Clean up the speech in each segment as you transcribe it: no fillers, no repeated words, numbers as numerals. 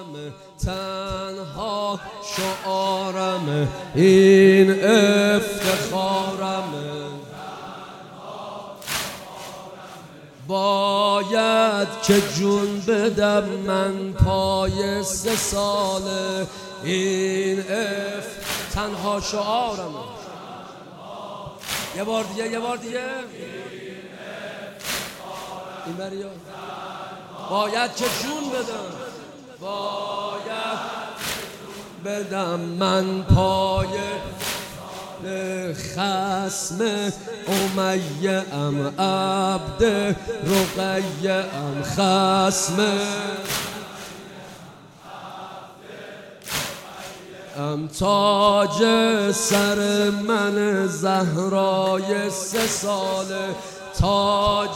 تنها شعارم، این افتخارم. باید که جون بدم من پای 3 ساله، این تنها شعارم. یه بار دیگه این بریا. باید که جون بدم من پای خصم امیه ام، عبد رقیه ام، خصم ام، تاج سر من زهرای 3 ساله، تاج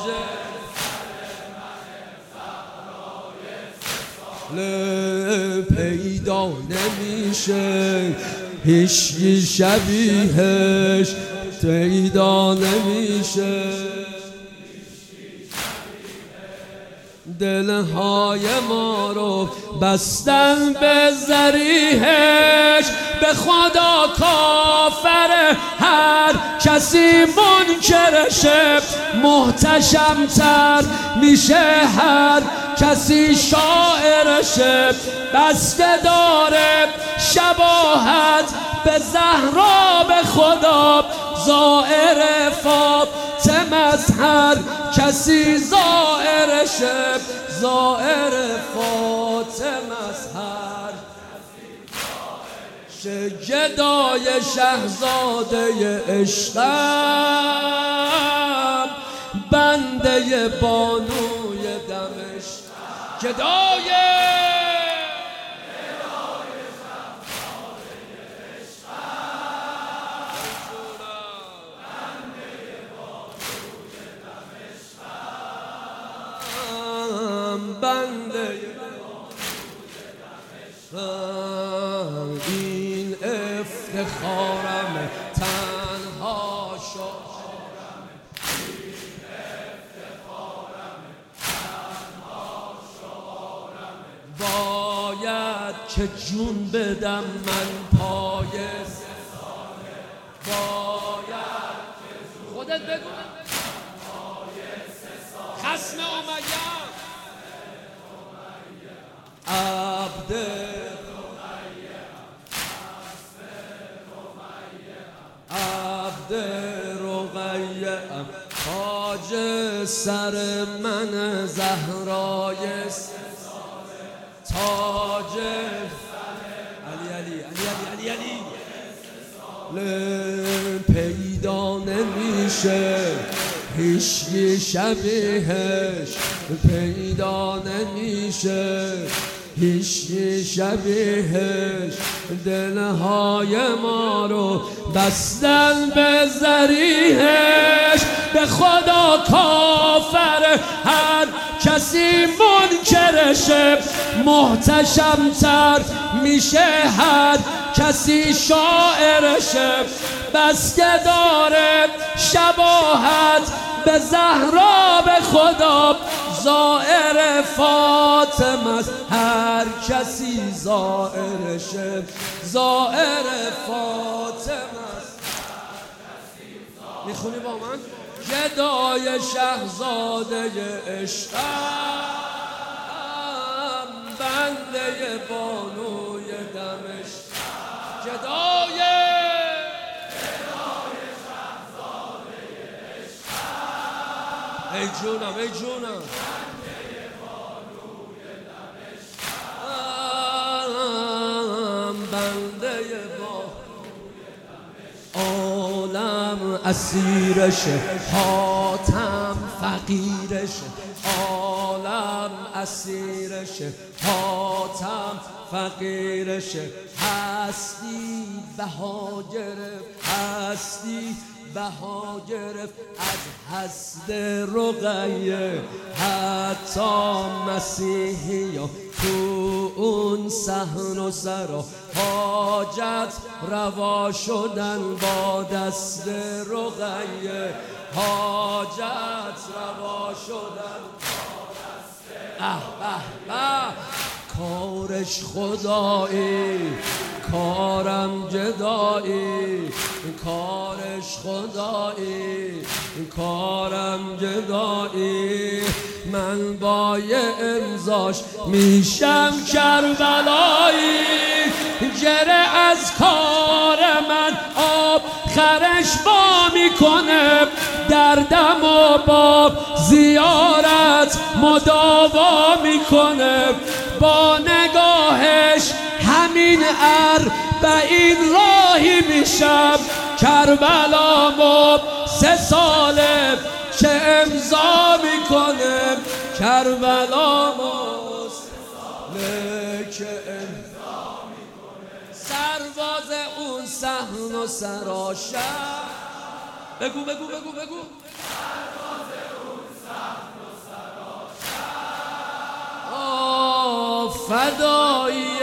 پیدا نمیشه، هیچی شبیهش پیدا نمیشه. دلهای ما رو بستن به ذریحش، به خدا کافر هر کسی منکرشه، محتشم تر میشه هر کسی شاعرشه. بس که داره شباهت به زهرا، به خدا زائر فاطمه از هر کسی زائرشه، زائر فاطمه از هر کسی گدای شهزاده عشقم، بنده بانوی دمشق، گدای بنده این افتخارم، تنها شعارم، این افتخارم، تنها شعارم. باید که جون بدم من پای 3 ساله، باید که خودت بگو پای 3 ساله، خصم امیه عبد رقیه، تاج سر من زهرای 3 ساله، تاج علی پیدا نمیشه، هیچی شبیهش پیدا نمیشه، هیچی شبیهش. دلهای ما رو بستن به ذریحش، به خدا کافر هر کسی منکرشه، محتشم تر میشه هر کسی شاعرشه. بس که داره شباهت به زهرا، به خدا زائر فاطمه است هر کسی زائرشه، زائر فاطمه است. میخونی با من؟ گدای شهزاده عشقم، بنده بانوی دمشق، گدای شهزاده عشقم، ای جونم ای جونم، بنده عالم اسیرشه، حاتم فقیرشه، عالم اسیرشه، حاتم فقیرشه. هستی بها گرفت، هستی بها گرفت از حسد رقیه، حتی مسیحی تو اون صحن و سرا حاجت روا شدن با دست رقیه، حاجت روا شدن با دست کارش خدایی کارم جدایی، کارش خدایی کارم جدایی. من با یه امضاش میشم کربلایی، گره از کار من آخرش با میکنه، دردم و با زیارت مداوا میکنه. با نگاهش همین اربعین راهی میشم، کربلامو 3 ساله که امضا میکنه، کربلامو 3 ساله که امضا میکنه. سرباز اون صحن و سراشر، بگو بگو بگو بگو. سرباز اون صحن و سراشر، فدایی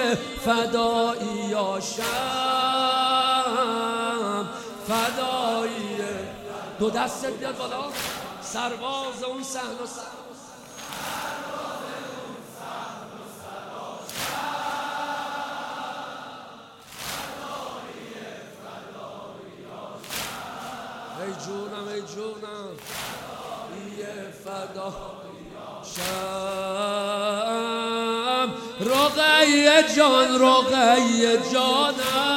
فداییاشم، فدایی. دو دستت بیاد بالا. سرباز اون صحن و سراشر، ای جونم ای جونم یه فداییاشم. رقیه جان رقیه جانم،